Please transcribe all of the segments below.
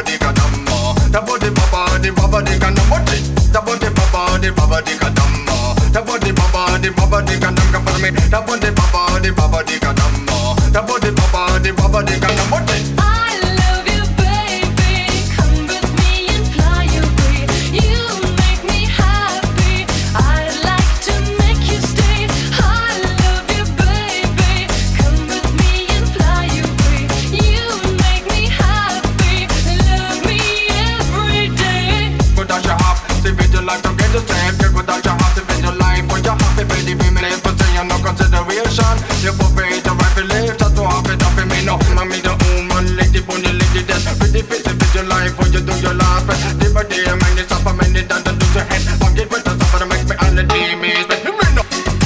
baba di kadamma. Da body baba di kanamochi. Da body baba di kadamma. Da body baba di kadamma for me. Da body baba di kadamma. Da body baba di kanamochi. I love you, baby. Come with me and fly away. You make me happy. I'd like to make you stay. I love you, baby. Come with me and fly away. You make me happy. Love me every day. Good as you have, see with your life to get the same. Good as you have, see with your life for your happy baby. Be me for saying no consideration. You put me the right belief, just to have it up in me. No, mommy the woman, lady bunny, lady death. Pretty face with your life when you do your life. Day by day, man, it's up a minute and to do your head. Forget what the suffer makes me on the demons. But you know.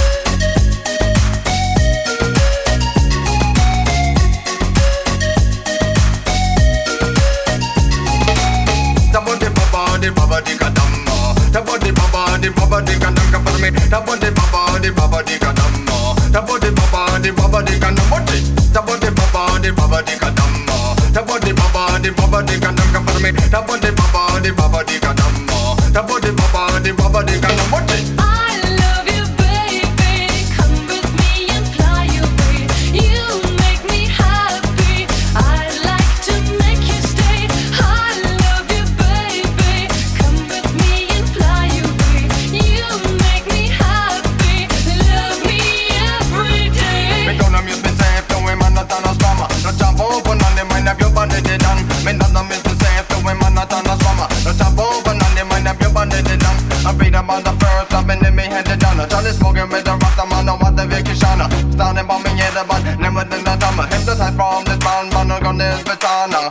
Da baba di kadamma. Da body baba di kadamma for me. Da body baba di kadamma. Da body baba di kanamochi. Da body baba di kadamma. Da body baba di kadamma for me. Da body baba di kadamma. Da body baba di kanamochi. I love you, baby. Come with me and fly away. You make me happy. I'd like to make you stay. I love you, baby. Come with me and fly away. You make me happy. Love me every day. Me gonna miss me safe, doing man not on a swammer. No jump open on the mind of your body, they done. Me gonna miss me safe, doing man not on a swammer. No jump open on the mind of your body, they done. I beat them on the first, I've been in me headed down. Charlie smoking with the rasta man, no what the vacation. Standing by me, yeah, the band, never did the dumb. Hypnotized from this band, but no gun this bitana.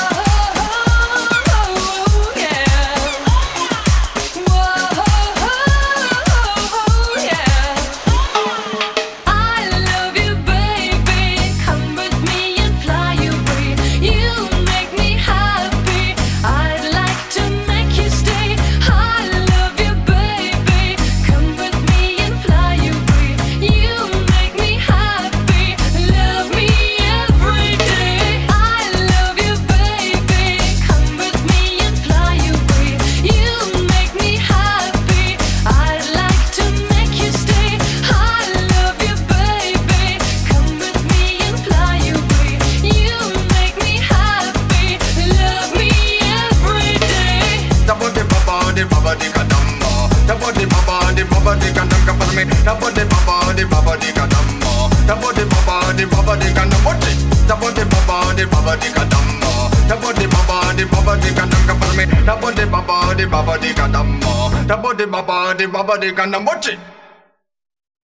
Baba di kadamma. Da body baba di kadamma for me. Da body baba di kadamma. Da body baba di kanamochi. Da body baba di kadamma. Da body baba di kadamma for me. Da body baba di kadamma. Da body baba di kanamochi.